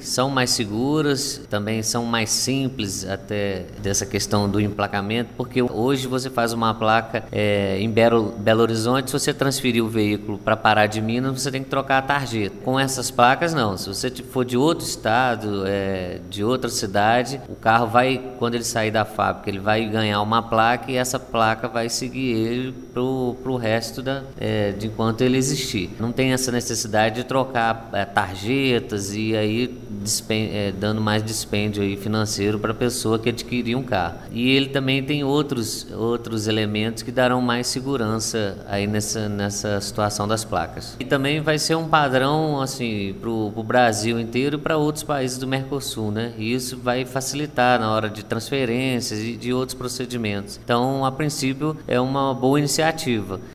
são mais seguras, também são mais simples até dessa questão do emplacamento, porque hoje você faz uma placa em Belo Horizonte, se você transferir o veículo para Pará de Minas, você tem que trocar a tarjeta. Com essas placas não, se você for de outro estado, de outra cidade, o carro vai, quando ele sair da fábrica, ele vai ganhar uma placa e essa placa vai seguir ele pro resto de enquanto ele existir. Não tem essa necessidade de trocar tarjetas e aí dando mais dispêndio aí financeiro para a pessoa que adquirir um carro. E ele também tem outros elementos que darão mais segurança aí nessa situação das placas. E também vai ser um padrão assim pro Brasil inteiro e para outros países do Mercosul, né? E isso vai facilitar na hora de transferências e de outros procedimentos. Então, a princípio, é uma boa iniciativa.